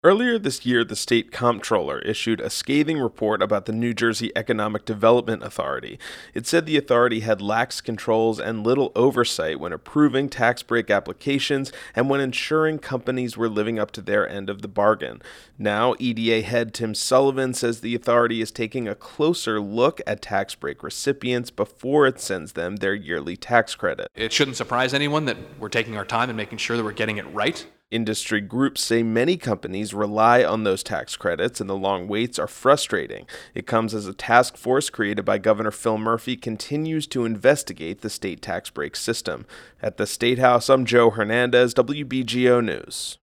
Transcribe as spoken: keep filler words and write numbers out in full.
Earlier this year, the state comptroller issued a scathing report about the New Jersey Economic Development Authority. It said the authority had lax controls and little oversight when approving tax break applications and when ensuring companies were living up to their end of the bargain. Now, E D A head Tim Sullivan says the authority is taking a closer look at tax break recipients before it sends them their yearly tax credit. It shouldn't surprise anyone that we're taking our time and making sure that we're getting it right. Industry groups say many companies rely on those tax credits and the long waits are frustrating. It comes as a task force created by Governor Phil Murphy continues to investigate the state tax break system. At the State House, I'm Joe Hernandez, W B G O News.